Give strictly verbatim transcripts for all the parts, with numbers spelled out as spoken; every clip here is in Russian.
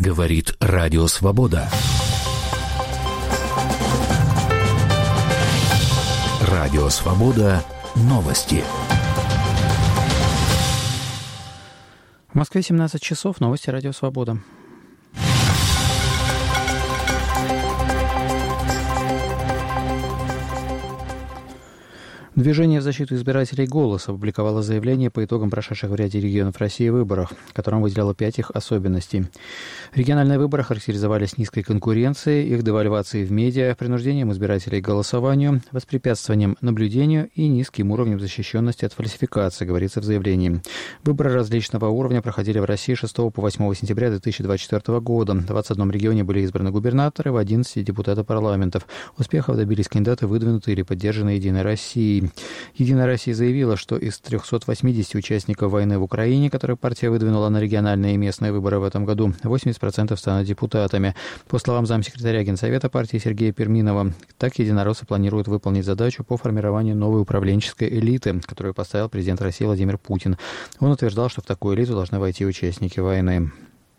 Говорит Радио Свобода. Радио Свобода. Новости. В Москве семнадцать часов. Новости Радио Свобода. Движение в защиту избирателей «Голос» опубликовало заявление по итогам прошедших в ряде регионов России выборов, в котором выделяло пять их особенностей. Региональные выборы характеризовались низкой конкуренцией, их девальвацией в медиа, принуждением избирателей к голосованию, воспрепятствованием наблюдению и низким уровнем защищенности от фальсификации, говорится в заявлении. Выборы различного уровня проходили в России с шестого по восьмое сентября две тысячи двадцать четвёртого года. В двадцать одном регионе были избраны губернаторы, в одиннадцати депутаты парламентов. Успехов добились кандидаты, выдвинутые или поддержанные «Единой Россией». «Единая Россия» заявила, что из трёхсот восьмидесяти участников войны в Украине, которые партия выдвинула на региональные и местные выборы в этом году, восемьдесят процентов станут депутатами. По словам замсекретаря Генсовета партии Сергея Перминова, так единороссы планируют выполнить задачу по формированию новой управленческой элиты, которую поставил президент России Владимир Путин. Он утверждал, что в такую элиту должны войти участники войны.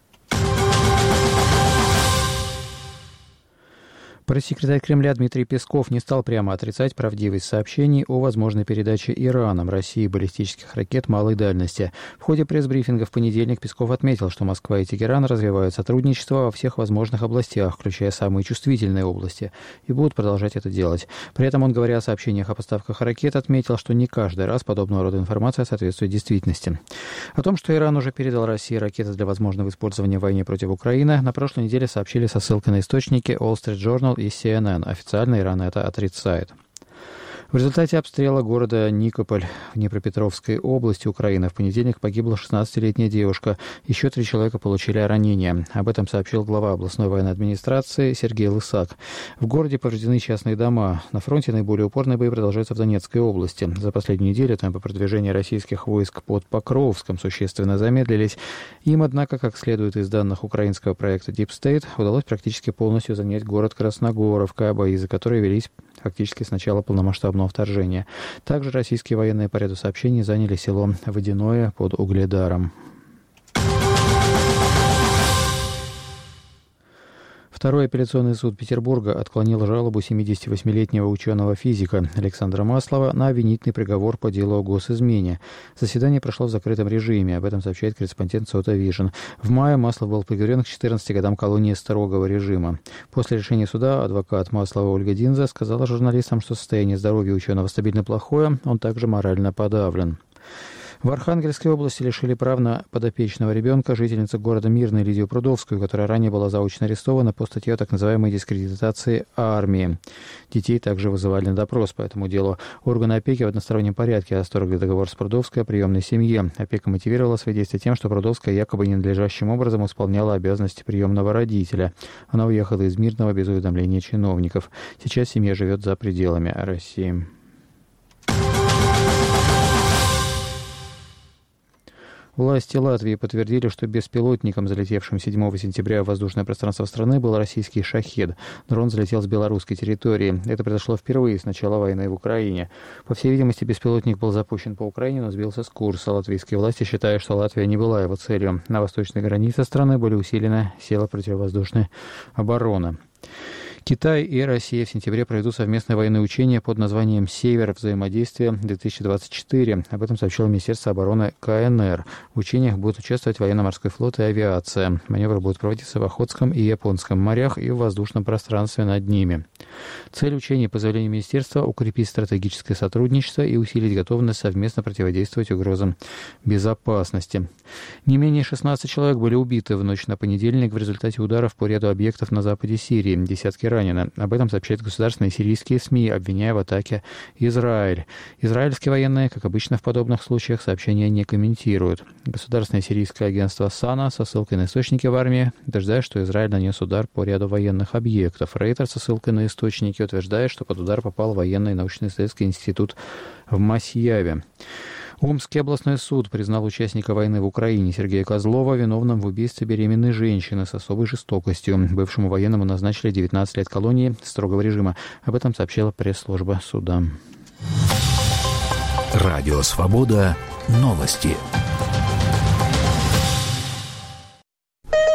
Пресс-секретарь Кремля Дмитрий Песков не стал прямо отрицать правдивость сообщений о возможной передаче Ираном России баллистических ракет малой дальности. В ходе пресс-брифинга в понедельник Песков отметил, что Москва и Тегеран развивают сотрудничество во всех возможных областях, включая самые чувствительные области, и будут продолжать это делать. При этом он, говоря о сообщениях о поставках ракет, отметил, что не каждый раз подобного рода информация соответствует действительности. О том, что Иран уже передал России ракеты для возможного использования в войне против Украины, на прошлой неделе сообщили со ссылкой на источники Wall Street Journal и си эн эн. Официально Иран это отрицает. В результате обстрела города Никополь в Днепропетровской области Украины в понедельник погибла шестнадцатилетняя девушка. Еще три человека получили ранения. Об этом сообщил глава областной военной администрации Сергей Лысак. В городе повреждены частные дома. На фронте наиболее упорные бои продолжаются в Донецкой области. За последнюю неделю темпы продвижения российских войск под Покровском существенно замедлились. Им, однако, как следует из данных украинского проекта Deep State, удалось практически полностью занять город Красногоровка, бои за которые велись фактически с начала полномасштабного вторжения. Также российские военные по ряду сообщений заняли село Водяное под Угледаром. Второй апелляционный суд Петербурга отклонил жалобу семидесятивосьмилетнего ученого-физика Александра Маслова на обвинительный приговор по делу о госизмене. Заседание прошло в закрытом режиме, об этом сообщает корреспондент Сота Вижн. В мае Маслов был приговорен к четырнадцати годам колонии строгого режима. После решения суда адвокат Маслова Ольга Динза сказала журналистам, что состояние здоровья ученого стабильно плохое, он также морально подавлен. В Архангельской области лишили прав на подопечного ребенка жительницы города Мирной Лидию Прудовскую, которая ранее была заочно арестована по статье о так называемой дискредитации армии. Детей также вызывали на допрос по этому делу. Органы опеки в одностороннем порядке расторгли договор с Прудовской о приемной семье. Опека мотивировала свои действия тем, что Прудовская якобы ненадлежащим образом исполняла обязанности приемного родителя. Она уехала из Мирного без уведомления чиновников. Сейчас семья живет за пределами России. Власти Латвии подтвердили, что беспилотником, залетевшим седьмого сентября в воздушное пространство страны, был российский «Шахед». Дрон залетел с белорусской территории. Это произошло впервые с начала войны в Украине. По всей видимости, беспилотник был запущен по Украине, но сбился с курса. Латвийские власти считают, что Латвия не была его целью. На восточной границе страны были усилены силы противовоздушной обороны. Китай и Россия в сентябре проведут совместное военное учение под названием «Север. Взаимодействие-две тысячи двадцать четыре». Об этом сообщило Министерство обороны ка эн эр. В учениях будут участвовать военно-морской флот и авиация. Маневры будут проводиться в Охотском и Японском морях и в воздушном пространстве над ними. Цель учений, по заявлению Министерства, укрепить стратегическое сотрудничество и усилить готовность совместно противодействовать угрозам безопасности. Не менее шестнадцати человек были убиты в ночь на понедельник в результате ударов по ряду объектов на западе Сирии. Десятки ранены. Об этом сообщают государственные сирийские СМИ, обвиняя в атаке Израиль. Израильские военные, как обычно в подобных случаях, сообщения не комментируют. Государственное сирийское агентство САНА со ссылкой на источники в армии утверждает, что Израиль нанес удар по ряду военных объектов. Рейтер со ссылкой на источники утверждает, что под удар попал военный научно-исследовательский институт в Масьяве. Омский областной суд признал участника войны в Украине Сергея Козлова виновным в убийстве беременной женщины с особой жестокостью. Бывшему военному назначили девятнадцать лет колонии строгого режима. Об этом сообщила пресс-служба суда. Радио «Свобода». Новости.